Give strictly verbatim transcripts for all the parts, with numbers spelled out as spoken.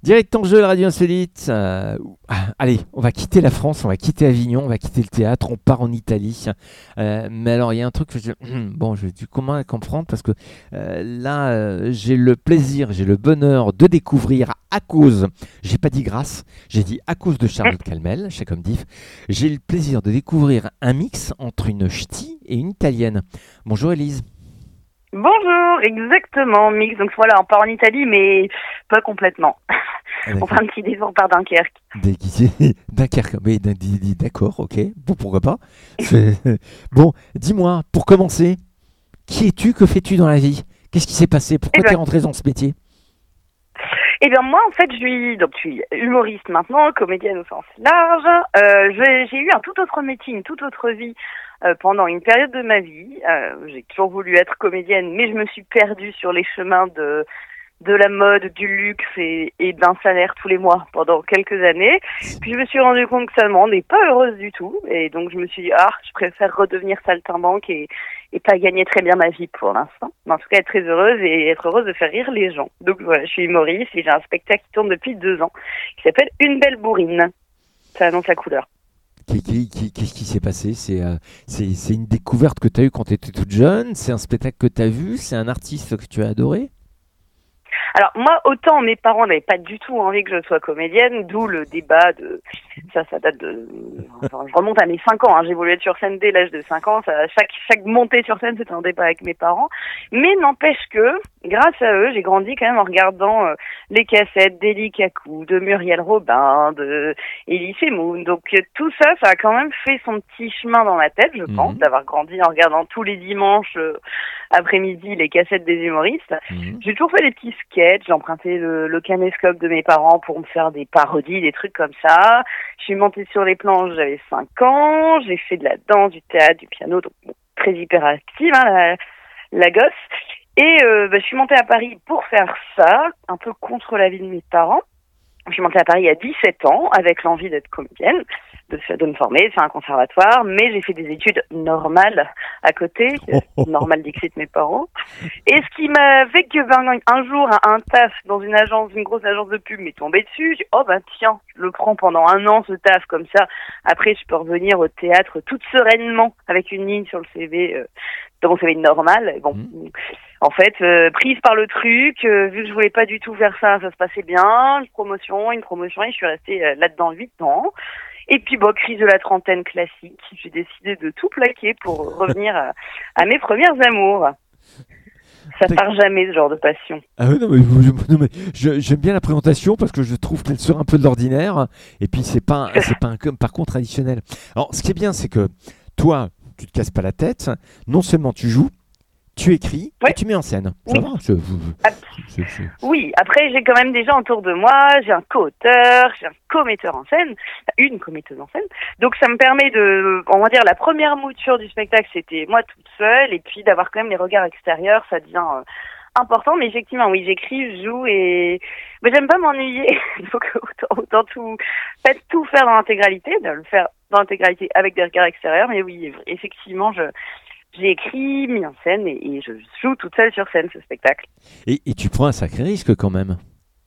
Direct ton jeu, la radio insolite. Euh, allez, on va quitter la France, on va quitter Avignon, on va quitter le théâtre, on part en Italie. Euh, mais alors, il y a un truc que je, bon, je du comment comprendre parce que euh, là, euh, j'ai le plaisir, j'ai le bonheur de découvrir à cause, j'ai pas dit grâce, j'ai dit à cause de Charlotte Calmel, chez Comdiff, j'ai le plaisir de découvrir un mix entre une ch'ti et une italienne. Bonjour Élise. Bonjour, exactement, mix. Donc voilà, on part en Italie, mais pas complètement. Ah, on fait un petit détour par Dunkerque. Déguisé Dunkerque, mais d'accord, ok, bon, pourquoi pas. Bon, dis-moi, pour commencer, qui es-tu, que fais-tu dans la vie? Qu'est-ce qui s'est passé? Pourquoi tu es rentrée dans ce métier? Eh bien moi en fait je suis donc je suis humoriste maintenant, comédienne au sens large. Euh, j'ai, j'ai eu un tout autre métier, une toute autre vie euh, pendant une période de ma vie. Euh, j'ai toujours voulu être comédienne, mais je me suis perdue sur les chemins de de la mode, du luxe et, et d'un salaire tous les mois pendant quelques années. Puis je me suis rendu compte que ça ne me rendait pas heureuse du tout. Et donc je me suis dit, ah, je préfère redevenir saltimbanque et, et pas gagner très bien ma vie pour l'instant. Mais en tout cas, être très heureuse et être heureuse de faire rire les gens. Donc voilà, je suis humoriste et j'ai un spectacle qui tourne depuis deux ans qui s'appelle Une belle bourrine. Ça annonce la couleur. Qu'est-ce qui s'est passé? C'est, euh, c'est, c'est une découverte que tu as eue quand tu étais toute jeune? C'est un spectacle que tu as vu? C'est un artiste que tu as adoré? Alors moi, autant mes parents n'avaient pas du tout envie que je sois comédienne, d'où le débat de... Ça, ça date de... Enfin, je remonte à mes cinq ans, hein. J'ai voulu être sur scène dès l'âge de cinq ans. Ça, chaque, chaque montée sur scène, c'était un débat avec mes parents. Mais n'empêche que, grâce à eux, j'ai grandi quand même en regardant euh, les cassettes d'Élie Kakou, de Muriel Robin, de Elie Semoun. Donc euh, tout ça, ça a quand même fait son petit chemin dans ma tête, je pense, mmh. d'avoir grandi en regardant tous les dimanches euh, après-midi les cassettes des humoristes. Mmh. J'ai toujours fait des petits sketchs, j'ai emprunté le, le caméscope de mes parents pour me faire des parodies, des trucs comme ça. Je suis montée sur les planches, j'avais cinq ans, j'ai fait de la danse, du théâtre, du piano, donc bon, très hyperactive, hein, la, la gosse. Et euh, bah, je suis montée à Paris pour faire ça, un peu contre l'avis de mes parents. Je suis montée à Paris à dix-sept ans, avec l'envie d'être comédienne, de, de me former, de faire un conservatoire, mais j'ai fait des études normales à côté, normales dixit mes parents. Et ce qui m'a fait que ben, un jour, un, un taf dans une agence, une grosse agence de pub m'est tombé dessus. J'ai dit, oh ben tiens, je le prends pendant un an ce taf, comme ça, après je peux revenir au théâtre toute sereinement, avec une ligne sur le C V, euh, dans mon C V normal. Bon, mmh. En fait, euh, prise par le truc, euh, vu que je voulais pas du tout faire ça, ça se passait bien, une promotion, une promotion, et je suis restée euh, là-dedans huit ans. Et puis, bon, crise de la trentaine classique, j'ai décidé de tout plaquer pour revenir à, à mes premières amours. Ça part jamais, ce genre de passion. Ah oui, non, mais, non, mais je, j'aime bien la présentation parce que je trouve qu'elle sort un peu de l'ordinaire. Et puis, c'est pas, c'est pas un parcours traditionnel. Alors, ce qui est bien, c'est que toi, tu te casses pas la tête. Non seulement tu joues, tu écris oui. et tu mets en scène. Ça oui. va je, je, je, je... Oui, après j'ai quand même des gens autour de moi, j'ai un co-auteur, j'ai un co-metteur en scène, une co-metteuse en scène. Donc ça me permet de, on va dire, la première mouture du spectacle, c'était moi toute seule, et puis d'avoir quand même les regards extérieurs, ça devient euh, important. Mais effectivement, oui, j'écris, je joue, et mais j'aime pas m'ennuyer. Donc autant, autant tout, pas tout faire dans l'intégralité, de le faire dans l'intégralité avec des regards extérieurs. Mais oui, effectivement, je J'ai écrit, mis en scène et, et je joue toute seule sur scène ce spectacle. Et, et tu prends un sacré risque quand même.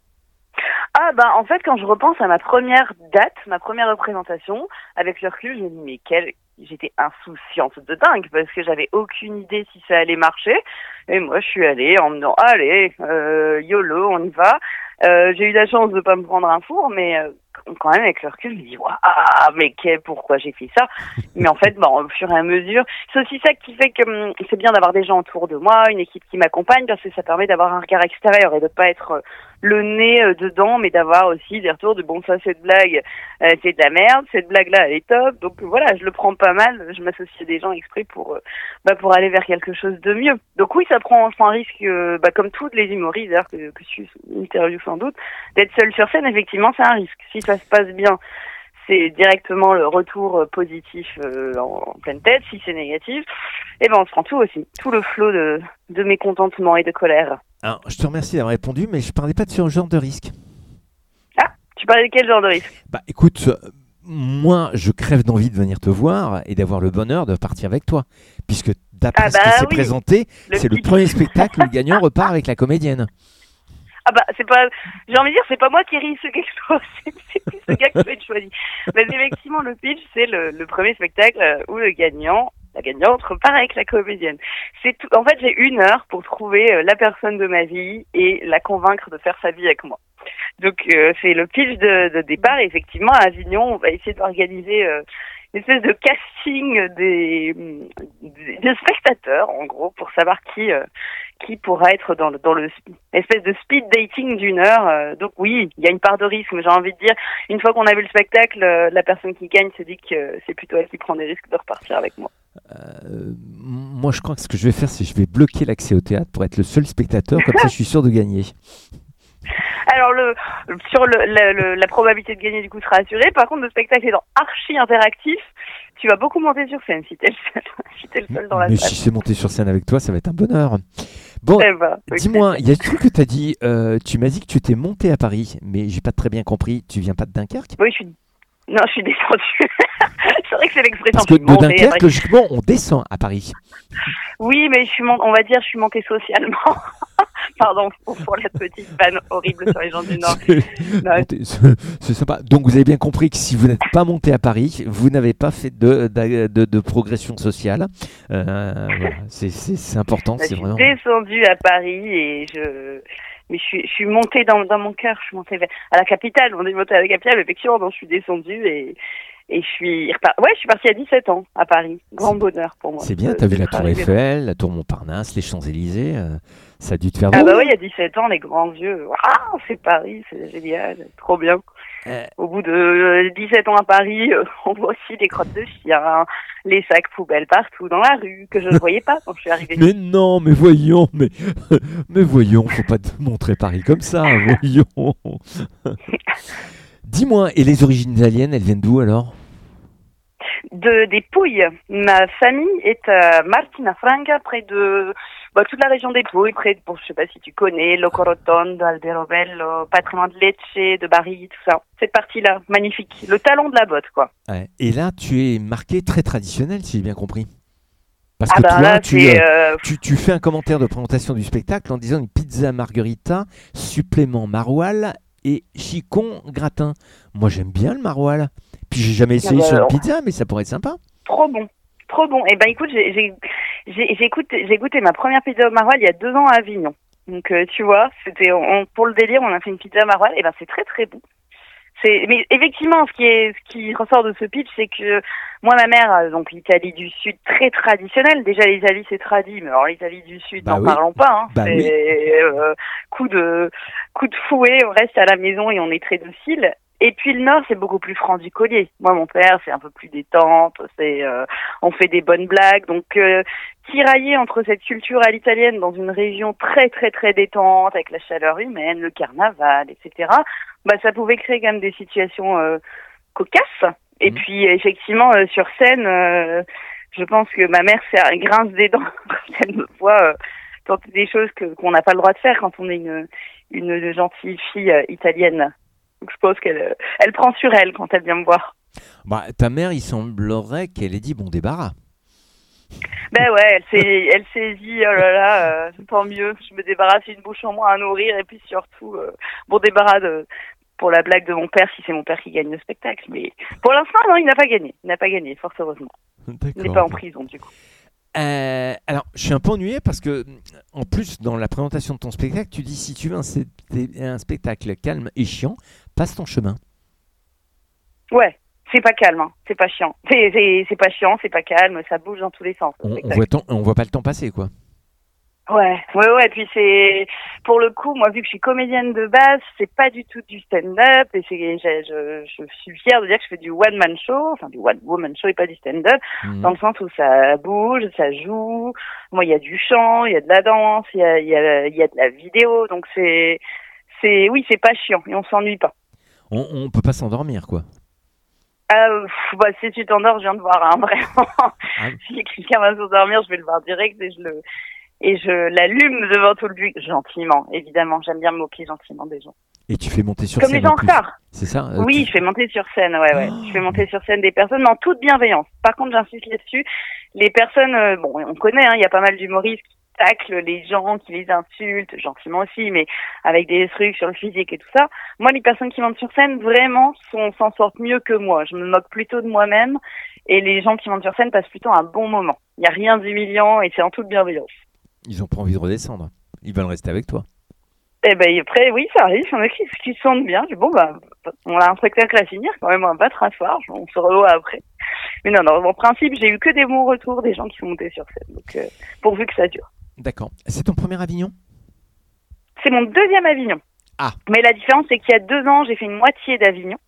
Ah bah en fait quand je repense à ma première date, ma première représentation, avec le recul je me dis mais quelle... J'étais insouciante de dingue parce que j'avais aucune idée si ça allait marcher. Et moi je suis allée en me disant allez, euh, YOLO, on y va. Euh, j'ai eu la chance de pas me prendre un four, mais euh, quand même avec le recul, je me dis waouh, mais qu'est, pourquoi j'ai fait ça? Mais en fait, bon, au fur et à mesure, c'est aussi ça qui fait que hum, c'est bien d'avoir des gens autour de moi, une équipe qui m'accompagne, parce que ça permet d'avoir un regard extérieur et de pas être euh, le nez euh, dedans, mais d'avoir aussi des retours de bon ça cette blague, euh, c'est de la merde, cette blague là elle est top. Donc voilà, je le prends pas mal, je m'associe à des gens exprès pour euh, bah pour aller vers quelque chose de mieux. Donc oui, ça prend, je prends un risque, euh, bah comme toutes les humoristes d'ailleurs que que je suis interview sans doute, d'être seul sur scène, effectivement, c'est un risque. Si ça se passe bien, c'est directement le retour positif euh, en, en pleine tête. Si c'est négatif, eh ben on se prend tout aussi, tout le flot de, de mécontentement et de colère. Alors, je te remercie d'avoir répondu, mais je parlais pas de ce genre de risque. Ah, tu parlais de quel genre de risque? Bah écoute, moi je crève d'envie de venir te voir et d'avoir le bonheur de partir avec toi, puisque d'après ah bah ce qui s'est oui. présenté, le c'est petit... le premier spectacle où le gagnant repart avec la comédienne. Ah bah c'est pas, j'ai envie de dire c'est pas moi qui risque quelque chose, c'est, c'est plus ce gars qui peut être choisi. Mais effectivement le pitch c'est le, le premier spectacle où le gagnant, la gagnante repart avec la comédienne. C'est tout. En fait j'ai une heure pour trouver la personne de ma vie et la convaincre de faire sa vie avec moi. Donc euh, c'est le pitch de, de départ. Et effectivement à Avignon on va essayer d'organiser euh, une espèce de casting des, des, des spectateurs en gros pour savoir qui euh, qui pourra être dans le dans le espèce de speed dating d'une heure. Euh, donc oui, il y a une part de risque, mais j'ai envie de dire, une fois qu'on a vu le spectacle, euh, la personne qui gagne se dit que euh, c'est plutôt elle qui prend des risques de repartir avec moi. Euh, moi, je crois que ce que je vais faire, c'est que je vais bloquer l'accès au théâtre pour être le seul spectateur, comme ça je suis sûr de gagner. Alors le sur le, le, le la probabilité de gagner du coup sera assurée. Par contre, le spectacle étant archi interactif, tu vas beaucoup monter sur scène si t'es le seul, si t'es le seul dans la Mais salle. si c'est monter sur scène avec toi, ça va être un bonheur. Bon, Eh ben, okay. Dis-moi, il y a un truc que tu as dit, euh, tu m'as dit que tu étais monté à Paris, mais j'ai pas très bien compris, tu viens pas de Dunkerque? Oui, je suis non, je suis descendue. C'est vrai que c'est l'expression. Parce que de Dunkerque, logiquement, on descend à Paris. Oui, mais je suis mon... on va dire je suis montée socialement. Pardon pour la petite vanne horrible sur les gens du Nord. C'est, c'est sympa. Donc vous avez bien compris que si vous n'êtes pas monté à Paris, vous n'avez pas fait de, de, de, de progression sociale. Euh, voilà. c'est, c'est, c'est important. Bah, c'est je vraiment... suis descendue à Paris et je... Mais je suis, je suis montée dans, dans mon cœur, je suis montée vers, à la capitale, on est monté à la capitale, mais effectivement, donc je suis descendue et, et je suis repar... ouais, je suis partie à dix-sept ans à Paris. Grand c'est, bonheur pour moi. C'est bien, t'as vu la Tour Eiffel, la Tour Montparnasse, les Champs-Élysées, euh, ça a dû te faire Ah bah oui, il y a dix-sept ans, les grands yeux. Waouh, c'est Paris, c'est génial, trop bien. Euh... Au bout de dix-sept ans à Paris, on voit aussi des crottes de chiens, les sacs poubelles partout dans la rue, que je ne voyais pas quand je suis arrivée. Mais non, mais voyons, mais, mais voyons, faut pas te montrer Paris comme ça, voyons. Dis-moi, et les origines italiennes, elles viennent d'où alors? De, des Pouilles. Ma famille est à Martinafranca, près de bah, toute la région des Pouilles, près de, bon, je sais pas si tu connais, Locorotondo, Alberobello, patrimoine de Lecce, de Bari, tout ça. Cette partie-là, magnifique. Le talon de la botte, quoi. Ouais. Et là, tu es marqué très traditionnel, si j'ai bien compris. Parce ah que bah toi, là, tu, euh... tu, tu fais un commentaire de présentation du spectacle en disant une pizza margherita, supplément maroilles et chicon gratin. Moi, j'aime bien le maroilles. Puis j'ai jamais essayé ah bah, sur une pizza, mais ça pourrait être sympa. Trop bon, trop bon. Et ben écoute, j'ai, j'ai, j'ai, j'ai, goûté, j'ai goûté ma première pizza au maroilles il y a deux ans à Avignon. Donc euh, tu vois, c'était on, pour le délire, on a fait une pizza maroilles. Et ben c'est très très bon. C'est, mais effectivement, ce qui est, ce qui ressort de ce pitch, c'est que moi, ma mère, donc l'Italie du Sud, très traditionnelle. Déjà, l'Italie, c'est tradit, mais alors l'Italie du Sud, bah n'en oui. parlons pas. Hein. Bah c'est oui. euh, coup de, coup de fouet, on reste à la maison et on est très docile. Et puis le Nord, c'est beaucoup plus franc du collier. Moi, mon père, c'est un peu plus détente, c'est, euh, on fait des bonnes blagues. Donc, euh, tirailler entre cette culture à l'italienne dans une région très, très, très détente, avec la chaleur humaine, le carnaval, et cetera, bah, ça pouvait créer quand même des situations euh, cocasses. Et mmh. puis, effectivement, euh, sur scène, euh, je pense que ma mère c'est, grince des dents quand elle me voit euh, tenter des choses que, qu'on n'a pas le droit de faire quand on est une, une gentille fille euh, italienne. Donc je pense qu'elle elle prend sur elle quand elle vient me voir. Bah, ta mère, il semblerait qu'elle ait dit bon débarras. Ben ouais, elle s'est, elle s'est dit, oh là là, euh, tant mieux, je me débarrasse une bouche en moins à nourrir, et puis surtout, euh, bon débarras de, pour la blague de mon père, si c'est mon père qui gagne le spectacle. Mais pour l'instant, non, il n'a pas gagné, il n'a pas gagné, fort heureusement. D'accord. Il n'est pas en prison, du coup. Euh, alors, je suis un peu ennuyé parce que, en plus, dans la présentation de ton spectacle, tu dis si tu veux un, un spectacle calme et chiant, passe ton chemin. Ouais, c'est pas calme, hein. C'est pas chiant. C'est, c'est, c'est pas chiant, c'est pas calme, ça bouge dans tous les sens. On, on, voit ton, on voit pas le temps passer, quoi. Ouais, ouais, ouais. Puis c'est, pour le coup, moi, vu que je suis comédienne de base, c'est pas du tout du stand-up. Et c'est, je, je, je suis fière de dire que je fais du one-man show, enfin du one-woman show et pas du stand-up, mmh. dans le sens où ça bouge, ça joue. Moi, il y a du chant, il y a de la danse, il y a, il y a, il y a de la vidéo. Donc c'est, c'est, oui, c'est pas chiant et on s'ennuie pas. On, on peut pas s'endormir, quoi. Euh, pff, bah, si tu t'endors, je viens de voir, hein, vraiment. Ah. Si quelqu'un va s'endormir, je vais le voir direct et je le, et je l'allume devant tout le public, gentiment, évidemment. J'aime bien me moquer gentiment des gens. Et tu fais monter sur Comme scène. Comme les gens stars. C'est ça euh, Oui, tu... je fais monter sur scène, ouais, ouais. Oh. Je fais monter sur scène des personnes, mais en toute bienveillance. Par contre, j'insiste là-dessus. Les personnes, euh, bon, on connaît, hein, il y a pas mal d'humoristes taclent les gens, qui les insultent, gentiment aussi, mais avec des trucs sur le physique et tout ça. Moi, les personnes qui montent sur scène, vraiment, sont, s'en sortent mieux que moi. Je me moque plutôt de moi-même et les gens qui montent sur scène passent plutôt un bon moment. Il n'y a rien d'humiliant et c'est en toute bienveillance. Ils ont pas envie de redescendre. Ils veulent rester avec toi. Et ben après, oui, ça arrive. Il y en a qui, qui se sentent bien. Je dis, bon, bah, on a un spectacle à finir quand même, on va pas trop asseoir. On se revoit après. Mais non, non, en principe, j'ai eu que des bons retours des gens qui sont montés sur scène. Donc, euh, pourvu que ça dure. D'accord. C'est ton premier Avignon ? C'est mon deuxième Avignon. Ah. Mais la différence, c'est qu'il y a deux ans, j'ai fait une moitié d'Avignon.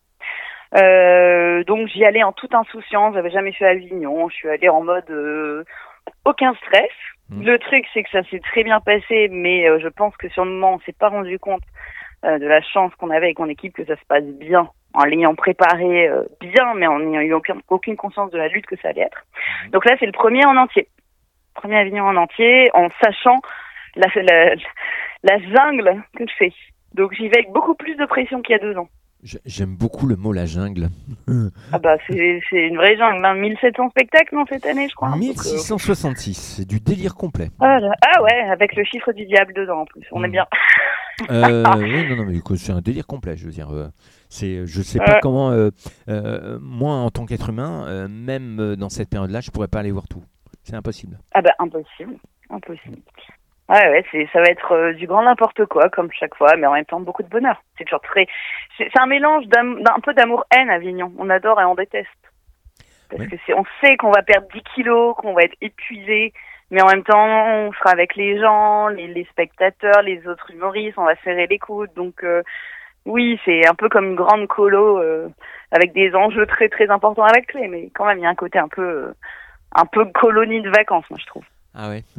Euh, donc, j'y allais en toute insouciance. J'avais jamais fait Avignon. Je suis allée en mode euh, aucun stress. Mmh. Le truc, c'est que ça s'est très bien passé, mais euh, je pense que sur le moment, on s'est pas rendu compte euh, de la chance qu'on avait avec mon équipe que ça se passe bien, en l'ayant préparé euh, bien, mais en n'ayant eu aucun, aucune conscience de la lutte que ça allait être. Mmh. Donc là, c'est le premier en entier. Premier Avignon en entier, en sachant la, la, la jungle que je fais. Donc j'y vais avec beaucoup plus de pression qu'il y a deux ans. J'aime beaucoup le mot la jungle. Ah bah c'est, c'est une vraie jungle, hein. mille sept cents spectacles non, cette année je crois. mille six cent soixante-six, c'est du délire complet. Ah, ah ouais, avec le chiffre du diable dedans en plus, on mmh. est bien. euh, oui, non, non, mais c'est un délire complet, je veux dire. Euh, c'est, je sais pas euh... comment, euh, euh, moi en tant qu'être humain, euh, même dans cette période-là, je pourrais pas aller voir tout. C'est impossible. Ah bah impossible, impossible. Ouais, ouais, c'est, ça va être euh, du grand n'importe quoi, comme chaque fois, mais en même temps, beaucoup de bonheur. C'est toujours très... C'est, c'est un mélange d'am... d'un peu d'amour-haine, Avignon. On adore et on déteste. Parce oui. que c'est, on sait qu'on va perdre dix kilos, qu'on va être épuisé, mais en même temps, on sera avec les gens, les, les spectateurs, les autres humoristes, on va serrer les coudes. Donc, euh, oui, c'est un peu comme une grande colo, euh, avec des enjeux très, très importants à la clé, mais quand même, il y a un côté un peu, euh, un peu colonie de vacances, moi, je trouve. Ah ouais.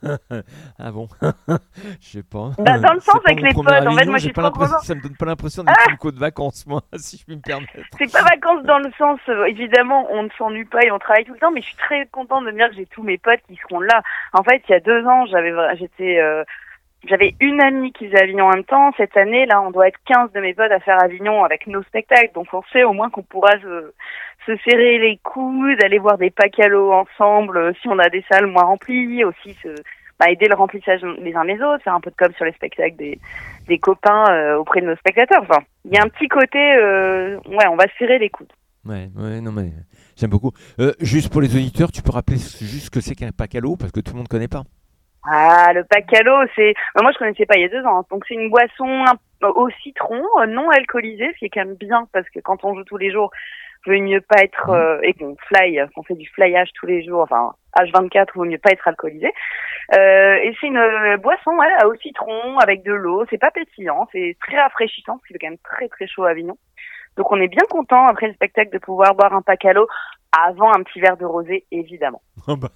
Ah bon. Je sais pas. Bah, dans le sens avec les potes, en fait, moi je suis trop content. Ça me donne pas l'impression d'être ah une co de vacances, moi, si je puis me permettre. C'est pas vacances dans le sens, euh, évidemment, on ne s'ennuie pas et on travaille tout le temps, mais je suis très contente de me dire que j'ai tous mes potes qui seront là. En fait, il y a deux ans, j'avais, j'étais, euh, j'avais une amie qui faisait Avignon en même temps. Cette année, là, on doit être quinze de mes potes à faire Avignon avec nos spectacles, donc on sait au moins qu'on pourra se, se serrer les coudes, aller voir des pacalos ensemble, euh, si on a des salles moins remplies, aussi se, bah, aider le remplissage les uns les autres, faire un peu de com sur les spectacles des, des copains euh, auprès de nos spectateurs. Enfin, il y a un petit côté, euh, ouais, on va se serrer les coudes. Ouais, ouais, non mais j'aime beaucoup. Euh, juste pour les auditeurs, tu peux rappeler juste ce que c'est qu'un pacalo, parce que tout le monde ne connaît pas. Ah, le pacalo, c'est... Bah, moi, je connaissais pas il y a deux ans. Donc, c'est une boisson au citron, non alcoolisée, ce qui est quand même bien, parce que quand on joue tous les jours, il vaut mieux pas être... Euh, et qu'on fly, qu'on fait du flyage tous les jours, enfin, H vingt-quatre, il vaut mieux pas être alcoolisé. Euh, et c'est une boisson, ouais, au citron, avec de l'eau. C'est pas pétillant, c'est très rafraîchissant, parce qu'il fait quand même très très chaud à Avignon. Donc, on est bien content, après le spectacle, de pouvoir boire un pacalo avant un petit verre de rosé, évidemment. Oh bah...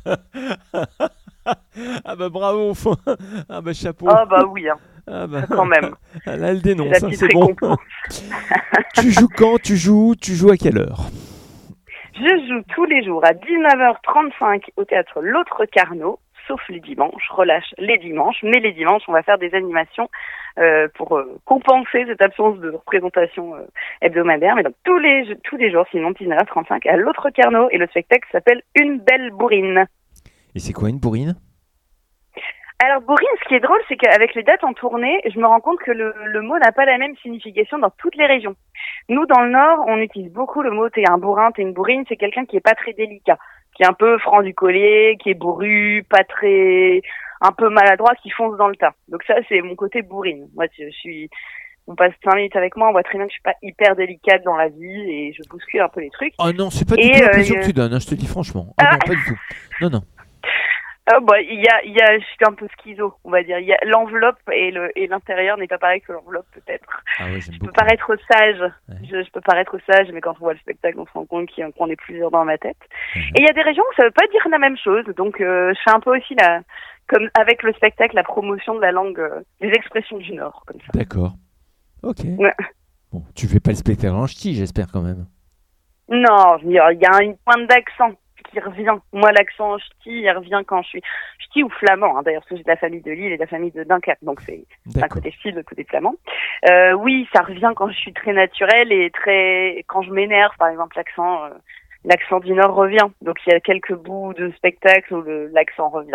Ah bah bravo, ah bah chapeau. Ah bah oui, hein. Ah bah, quand même. Là, elle dénonce, hein, c'est bon. Tu joues quand? Tu joues Tu joues à quelle heure? Je joue tous les jours à dix-neuf heures trente-cinq au théâtre L'Autre Carnot, sauf les dimanches, relâche les dimanches, mais les dimanches, on va faire des animations euh, pour euh, compenser cette absence de représentation euh, hebdomadaire. Mais donc tous les, tous les jours, sinon dix-neuf heures trente-cinq à L'Autre Carnot, et le spectacle s'appelle Une belle bourrine. Et c'est quoi une bourrine? Alors bourrine, ce qui est drôle, c'est qu'avec les dates en tournée, je me rends compte que le, le mot n'a pas la même signification dans toutes les régions. Nous, dans le Nord, on utilise beaucoup le mot « t'es un bourrin »,« t'es une bourrine », c'est quelqu'un qui est pas très délicat, qui est un peu franc du collier, qui est bourru, pas très... un peu maladroit, qui fonce dans le tas. Donc ça, c'est mon côté bourrine. Moi, je suis... On passe cinq minutes avec moi, on voit très bien que je suis pas hyper délicate dans la vie et je bouscule un peu les trucs. Oh non, c'est pas du tout l'impression euh, que tu donnes, hein, je te dis franchement. Oh, ah non, pas du tout. Non, non. Ah bah il y a il y a je suis un peu schizo, on va dire. Il y a l'enveloppe et le et l'intérieur n'est pas pareil que l'enveloppe peut-être. Ah ouais, j'aime je beaucoup. peux paraître sage, ouais. je, je peux paraître sage, mais quand on voit le spectacle, on se rend compte qu'on est plusieurs dans ma tête. Mmh. Et il y a des régions où ça veut pas dire la même chose, donc euh, je fais un peu aussi la comme avec le spectacle la promotion de la langue, euh, des expressions du Nord comme ça. D'accord. Ok. Ouais. Bon, tu fais pas le spectacle en ch'ti, j'espère quand même. Non, il y a, il y a une pointe d'accent qui revient. Moi, l'accent ch'ti, il revient quand je suis ch'ti ou flamand, hein, d'ailleurs, parce que j'ai de la famille de Lille et de la famille de Dunkerque, donc c'est un côté style, le côté flamand. Euh, oui, ça revient quand je suis très naturelle et très, quand je m'énerve, par exemple, l'accent, euh, l'accent du Nord revient. Donc il y a quelques bouts de spectacle où le, l'accent revient.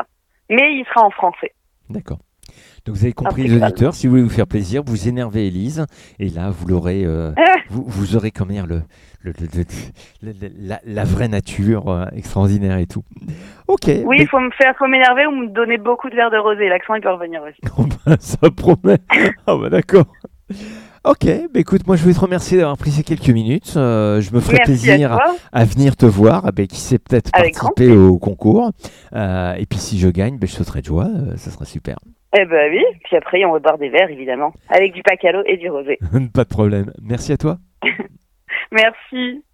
mais il sera en français. D'accord. Donc vous avez compris, les Impeccable. auditeurs, si vous voulez vous faire plaisir, vous énervez Élise, et là vous l'aurez, euh, Ah, vous, vous aurez comme dire le, le, le- le- le- la, la vraie nature euh, extraordinaire et tout. Ok, oui, mais- il faut me faire, faut m'énerver ou me donner beaucoup de verres de rosé. L'accent, il peut revenir aussi. oh bah, ça promet. Ah bah d'accord. Ok, bah écoute, moi je voulais te remercier d'avoir pris ces quelques minutes. Euh, je me ferai Merci plaisir à toi. à venir te voir, ah bah, qui sait peut-être Avec grand participer au concours. Euh, et puis si je gagne, bah, je sauterai de joie, euh, ça sera super. Eh ben oui. Puis après, on va boire des verres, évidemment, avec du pacalo et du rosé. Pas de problème. Merci à toi. Merci.